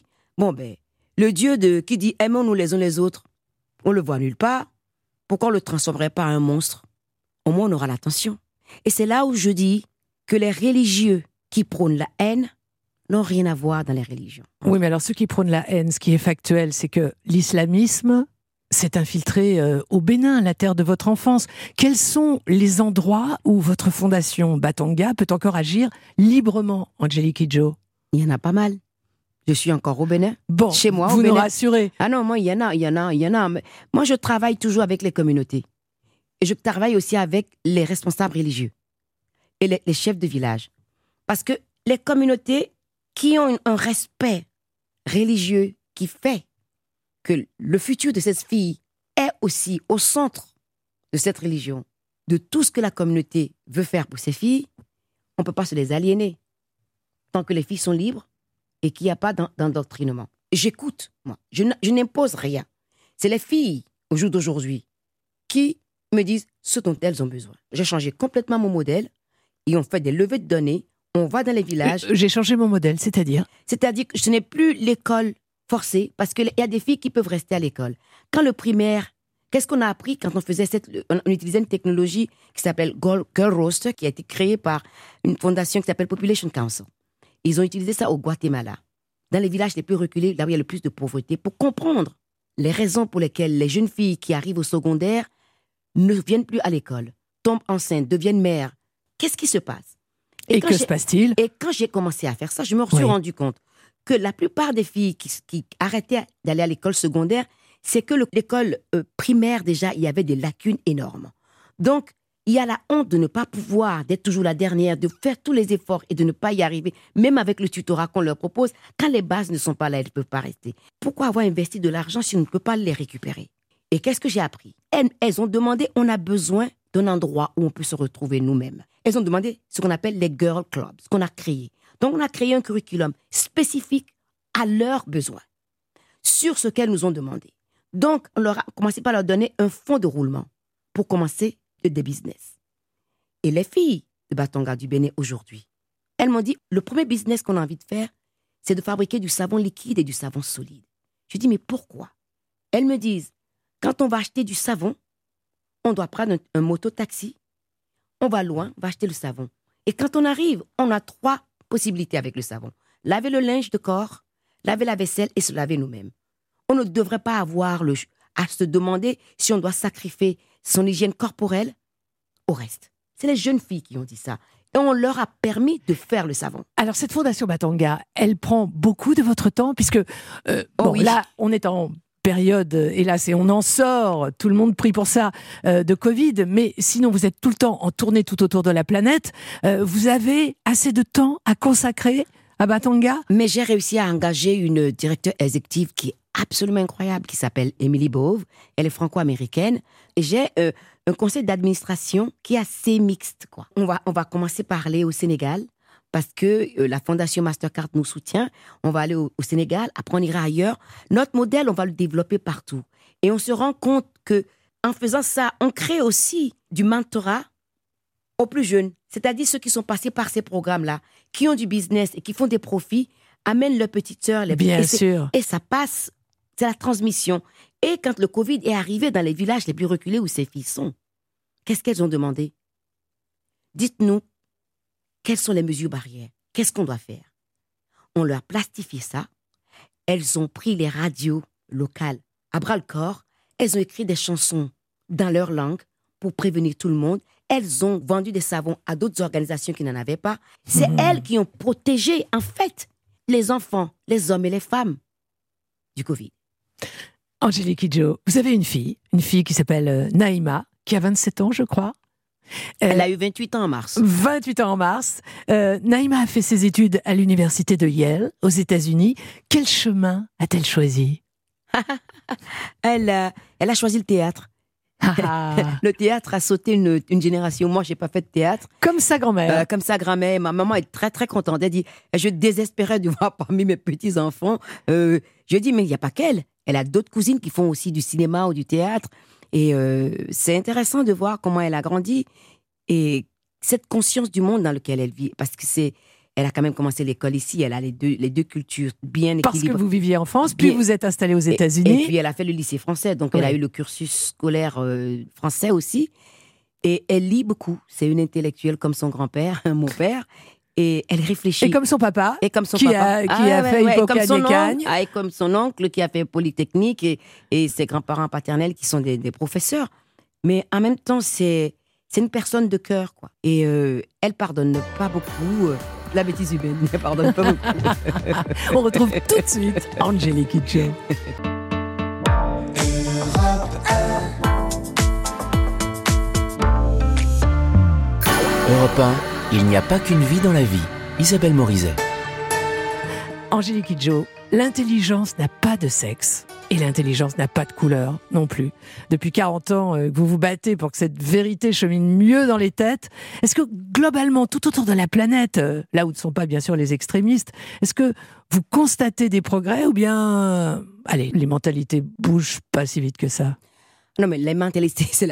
le Dieu qui dit aimons-nous les uns les autres, on le voit nulle part. Pourquoi on ne le transformerait pas en un monstre? Au moins on aura l'attention. Et c'est là où je dis que les religieux qui prônent la haine n'ont rien à voir dans les religions. Oui, mais alors ceux qui prônent la haine, ce qui est factuel, c'est que l'islamisme s'est infiltré au Bénin, la terre de votre enfance. Quels sont les endroits où votre fondation Batanga peut encore agir librement, Angélique Kidjo? Il y en a pas mal. Je suis encore au Bénin. Bon, chez moi, vous au nous Bénin. rassurez. Ah non, moi, il y en a. Moi, je travaille toujours avec les communautés. Et je travaille aussi avec les responsables religieux et les chefs de village. Parce que les communautés qui ont un respect religieux qui fait que le futur de cette fille est aussi au centre de cette religion, de tout ce que la communauté veut faire pour ses filles, on ne peut pas se les aliéner. Tant que les filles sont libres et qu'il n'y a pas d'endoctrinement. J'écoute, moi. Je n'impose rien. C'est les filles, au jour d'aujourd'hui, qui me disent ce dont elles ont besoin. J'ai changé complètement mon modèle et on fait des levées de données. On va dans les villages. J'ai changé mon modèle, c'est-à-dire? C'est-à-dire que je n'ai plus l'école forcée parce qu'il y a des filles qui peuvent rester à l'école. Quand le primaire, qu'est-ce qu'on a appris quand on faisait on utilisait une technologie qui s'appelle Girl Roster, qui a été créée par une fondation qui s'appelle Population Council. Ils ont utilisé ça au Guatemala, dans les villages les plus reculés, là où il y a le plus de pauvreté, pour comprendre les raisons pour lesquelles les jeunes filles qui arrivent au secondaire ne viennent plus à l'école, tombent enceintes, deviennent mères. Qu'est-ce qui se passe? Et que se passe-t-il? Et quand j'ai commencé à faire ça, je me suis rendu compte que la plupart des filles qui arrêtaient d'aller à l'école secondaire, c'est que l'école primaire, déjà, il y avait des lacunes énormes. Donc, il y a la honte de ne pas pouvoir, d'être toujours la dernière, de faire tous les efforts et de ne pas y arriver, même avec le tutorat qu'on leur propose. Quand les bases ne sont pas là, elles ne peuvent pas rester. Pourquoi avoir investi de l'argent si on ne peut pas les récupérer? Et qu'est-ce que j'ai appris? Elles ont demandé, on a besoin d'un endroit où on peut se retrouver nous-mêmes. Elles ont demandé ce qu'on appelle les Girl Clubs, ce qu'on a créé. Donc, on a créé un curriculum spécifique à leurs besoins, sur ce qu'elles nous ont demandé. Donc, on leur a commencé par leur donner un fonds de roulement pour commencer des business. Et les filles de Batanga du Bénin aujourd'hui, elles m'ont dit, le premier business qu'on a envie de faire, c'est de fabriquer du savon liquide et du savon solide. Je dis, mais pourquoi? Elles me disent, quand on va acheter du savon, on doit prendre un moto-taxi, on va loin, on va acheter le savon. Et quand on arrive, on a 3 possibilités avec le savon. Laver le linge de corps, laver la vaisselle et se laver nous-mêmes. On ne devrait pas avoir à se demander si on doit sacrifier son hygiène corporelle au reste. C'est les jeunes filles qui ont dit ça. et on leur a permis de faire le savon. Alors cette fondation Batanga, elle prend beaucoup de votre temps puisque oui. Là on est en période, hélas, et on en sort, tout le monde prie pour ça, de Covid, mais sinon vous êtes tout le temps en tournée tout autour de la planète. Vous avez assez de temps à consacrer à Batanga? Mais j'ai réussi à engager une directrice exécutive qui est absolument incroyable, qui s'appelle Emily Bove. Elle est franco-américaine. Et j'ai un conseil d'administration qui est assez mixte, quoi. On va commencer par aller au Sénégal, parce que la Fondation Mastercard nous soutient. On va aller au Sénégal, après on ira ailleurs. Notre modèle, on va le développer partout. Et on se rend compte que en faisant ça, on crée aussi du mentorat aux plus jeunes. C'est-à-dire ceux qui sont passés par ces programmes-là, qui ont du business et qui font des profits, amènent leurs petites sœurs. Bien sûr. Et ça passe, c'est la transmission. Et quand le Covid est arrivé dans les villages les plus reculés où ces filles sont, qu'est-ce qu'elles ont demandé? Dites-nous, quelles sont les mesures barrières? Qu'est-ce qu'on doit faire? On leur a plastifié ça. Elles ont pris les radios locales à bras-le-corps. Elles ont écrit des chansons dans leur langue pour prévenir tout le monde. Elles ont vendu des savons à d'autres organisations qui n'en avaient pas. C'est elles qui ont protégé, en fait, les enfants, les hommes et les femmes du Covid. Angélique Kidjo, vous avez une fille qui s'appelle Naïma, qui a 27 ans, je crois. Elle a eu 28 ans en mars. 28 ans en mars. Naïma a fait ses études à l'université de Yale, aux États-Unis. Quel chemin a-t-elle choisi? Elle a choisi le théâtre. Le théâtre a sauté une génération. Moi, j'ai pas fait de théâtre. Comme sa grand-mère. Comme sa grand-mère. Ma maman est très, très contente. Elle dit, je désespérais de voir parmi mes petits-enfants. Je dis, mais il n'y a pas qu'elle. Elle a d'autres cousines qui font aussi du cinéma ou du théâtre. Et c'est intéressant de voir comment elle a grandi et cette conscience du monde dans lequel elle vit. Parce que elle a quand même commencé l'école ici, elle a les deux cultures bien équilibrées. Parce que vous viviez en France, puis vous êtes installée aux États-Unis. Et puis elle a fait le lycée français, donc elle a eu le cursus scolaire français aussi. Et elle lit beaucoup. C'est une intellectuelle comme son grand-père, mon père. Et elle réfléchit. Et comme son papa, qui a fait Hippocagne-Cagne. Et comme son oncle qui a fait Polytechnique et ses grands-parents paternels qui sont des professeurs. Mais en même temps, c'est une personne de cœur, quoi. Et elle pardonne pas beaucoup. La bêtise humaine, elle pardonne pas beaucoup. On retrouve tout de suite Angélique Kidjo. Europe 1, il n'y a pas qu'une vie dans la vie. Isabelle Morizet. Angélique Kidjo, l'intelligence n'a pas de sexe et l'intelligence n'a pas de couleur non plus. Depuis 40 ans que vous vous battez pour que cette vérité chemine mieux dans les têtes, est-ce que globalement, tout autour de la planète, là où ne sont pas bien sûr les extrémistes, est-ce que vous constatez des progrès ou bien, allez, les mentalités bougent pas si vite que ça? Non, mais les mentalités, c'est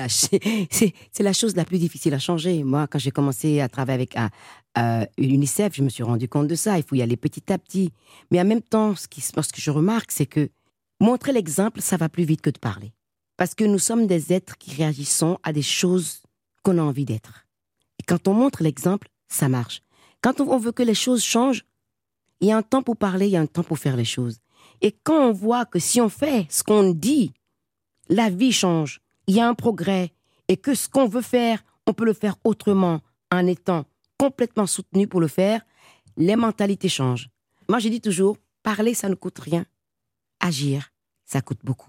la chose la plus difficile à changer. Moi, quand j'ai commencé à travailler avec l'UNICEF, je me suis rendu compte de ça. Il faut y aller petit à petit. Mais en même temps, ce que je remarque, c'est que montrer l'exemple, ça va plus vite que de parler. Parce que nous sommes des êtres qui réagissons à des choses qu'on a envie d'être. Et quand on montre l'exemple, ça marche. Quand on veut que les choses changent, il y a un temps pour parler, il y a un temps pour faire les choses. Et quand on voit que si on fait ce qu'on dit, la vie change, il y a un progrès, et que ce qu'on veut faire, on peut le faire autrement, en étant complètement soutenu pour le faire, les mentalités changent. Moi, je dis toujours, parler, ça ne coûte rien. Agir, ça coûte beaucoup.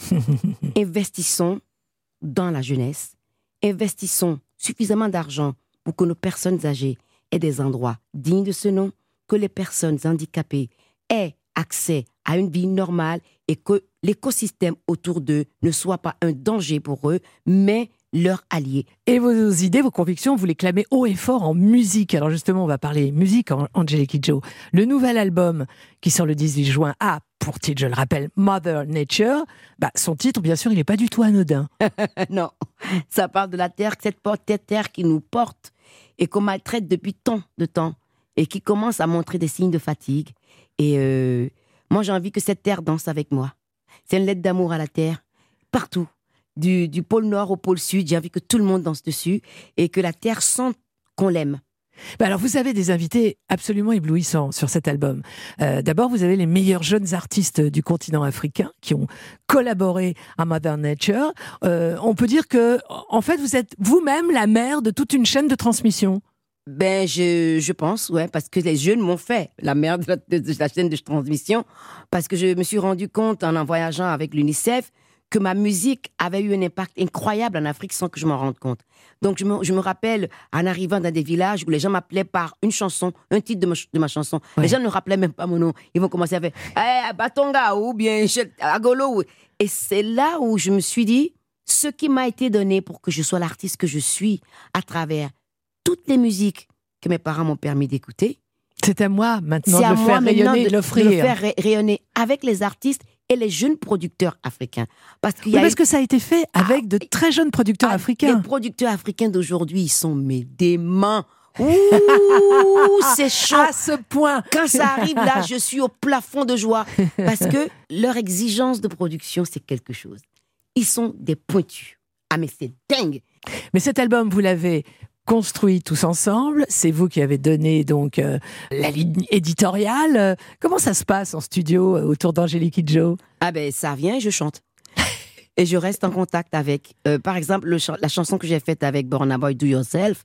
Investissons dans la jeunesse, investissons suffisamment d'argent pour que nos personnes âgées aient des endroits dignes de ce nom, que les personnes handicapées aient accès à une vie normale et que l'écosystème autour d'eux ne soit pas un danger pour eux, mais leur allié. Et vos idées, vos convictions, vous les clamez haut et fort en musique. Alors justement, on va parler musique, Angélique Kidjo. Le nouvel album qui sort le 18 juin a pour titre, je le rappelle, Mother Nature. Son titre, bien sûr, il n'est pas du tout anodin. Non, ça parle de la terre, cette terre qui nous porte et qu'on maltraite depuis tant de temps et qui commence à montrer des signes de fatigue. Et moi, j'ai envie que cette terre danse avec moi. C'est une lettre d'amour à la terre, partout. Du pôle Nord au pôle Sud, j'ai envie que tout le monde danse dessus et que la terre sente qu'on l'aime. Alors, vous avez des invités absolument éblouissants sur cet album. D'abord, vous avez les meilleurs jeunes artistes du continent africain qui ont collaboré à Mother Nature. On peut dire que, en fait, vous êtes vous-même la mère de toute une chaîne de transmission. Ben, je pense, ouais, parce que les jeunes m'ont fait, la mère de la chaîne de transmission, parce que je me suis rendu compte en voyageant avec l'UNICEF que ma musique avait eu un impact incroyable en Afrique sans que je m'en rende compte. Donc, je me rappelle, en arrivant dans des villages où les gens m'appelaient par une chanson, un titre de ma chanson. Ouais. Les gens ne rappelaient même pas mon nom. Ils vont commencer à faire « Hey, Batonga » ou bien « Agolo ». Et c'est là où je me suis dit, ce qui m'a été donné pour que je sois l'artiste que je suis à travers toutes les musiques que mes parents m'ont permis d'écouter, C'est à moi maintenant c'est de à le moi faire maintenant rayonner, de de le l'offrir. faire rayonner avec les artistes et les jeunes producteurs africains. Parce qu'il y Oui, a parce que ça a été fait avec de très jeunes producteurs africains. Les producteurs africains d'aujourd'hui, ils sont mes déments. Ouh, c'est chaud. À ce point. Quand ça arrive là, je suis au plafond de joie. Parce que leur exigence de production, c'est quelque chose. Ils sont des pointus. Ah, mais c'est dingue. Mais cet album, vous l'avez construit tous ensemble. C'est vous qui avez donné donc la ligne éditoriale. Comment ça se passe en studio autour d'Angélique Kidjo? Ah ben, ça vient et je chante. Et je reste en contact avec, par exemple, la chanson que j'ai faite avec Burna Boy, Do Yourself.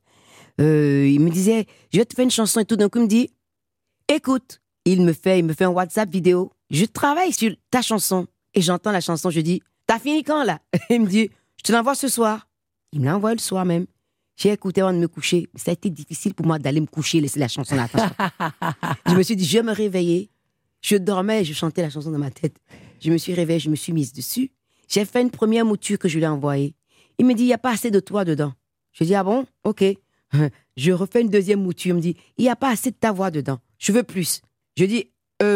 Il me disait, je vais te faire une chanson et tout d'un coup, il me dit, écoute, il me fait un WhatsApp vidéo. Je travaille sur ta chanson et j'entends la chanson, je dis, t'as fini quand là? Il me dit, je te l'envoie ce soir. Il me l'a envoyé le soir même. J'ai écouté avant de me coucher. Ça a été difficile pour moi d'aller me coucher, laisser la chanson là. Je me suis dit, je vais me réveiller. Je dormais et je chantais la chanson dans ma tête. Je me suis réveillée, je me suis mise dessus. J'ai fait une première mouture que je lui ai envoyée. Il me dit, il n'y a pas assez de toi dedans. Je dis, ah bon? Ok. Je refais une deuxième mouture. Il me dit, il n'y a pas assez de ta voix dedans. Je veux plus. Je dis,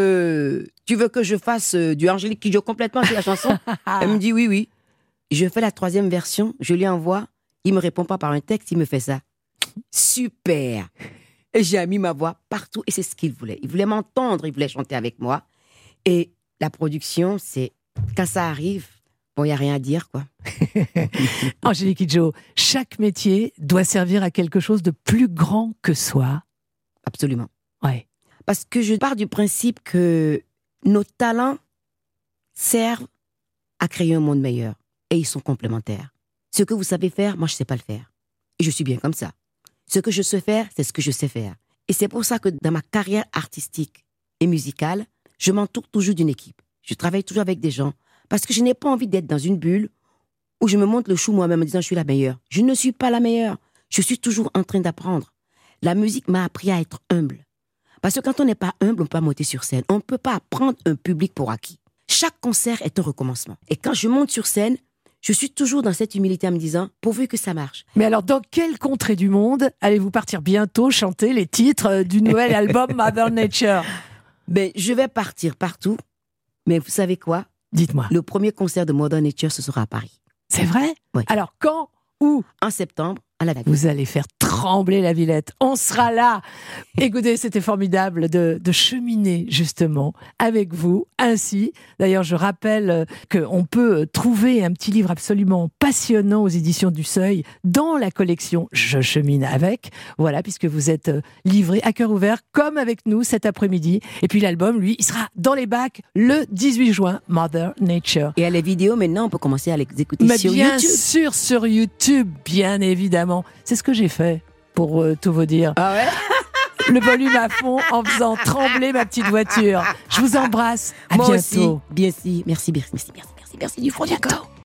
tu veux que je fasse du Angélique Kidjo complètement sur la chanson? Elle me dit, oui, oui. Je fais la troisième version, je lui envoie. Il me répond pas par un texte, il me fait ça. Super. Et j'ai mis ma voix partout et c'est ce qu'il voulait. Il voulait m'entendre, il voulait chanter avec moi. Et la production, c'est quand ça arrive, bon, il n'y a rien à dire, quoi. Angélique Kidjo, chaque métier doit servir à quelque chose de plus grand que soi. Absolument. Ouais. Parce que je pars du principe que nos talents servent à créer un monde meilleur. Et ils sont complémentaires. Ce que vous savez faire, moi, je ne sais pas le faire. Et je suis bien comme ça. Ce que je sais faire, c'est ce que je sais faire. Et c'est pour ça que dans ma carrière artistique et musicale, je m'entoure toujours d'une équipe. Je travaille toujours avec des gens. Parce que je n'ai pas envie d'être dans une bulle où je me monte le chou moi-même en disant je suis la meilleure. Je ne suis pas la meilleure. Je suis toujours en train d'apprendre. La musique m'a appris à être humble. Parce que quand on n'est pas humble, on peut pas monter sur scène. On ne peut pas prendre un public pour acquis. Chaque concert est un recommencement. Et quand je monte sur scène, je suis toujours dans cette humilité en me disant, pourvu que ça marche. Mais alors, dans quelle contrée du monde allez-vous partir bientôt chanter les titres du nouvel album Mother Nature? Ben, je vais partir partout. Mais vous savez quoi? Dites-moi. Le premier concert de Mother Nature, ce sera à Paris. C'est vrai? Oui. Alors, quand? Où? En septembre, à la Villette. Vous allez faire trembler la Villette. On sera là. Écoutez, c'était formidable de cheminer justement avec vous. Ainsi, d'ailleurs, je rappelle qu'on peut trouver un petit livre absolument passionnant aux éditions du Seuil dans la collection Je chemine avec. Voilà, puisque vous êtes livré à cœur ouvert comme avec nous cet après-midi. Et puis l'album, lui, il sera dans les bacs le 18 juin, Mother Nature. Et à les vidéos, maintenant, on peut commencer à les écouter Mais sur bien YouTube. sûr, sur YouTube, bien évidemment. C'est ce que j'ai fait, pour tout vous dire. Ah ouais? Le volume à fond en faisant trembler ma petite voiture. Je vous embrasse. À Moi bientôt. aussi. Bien si. Merci du fond du cœur.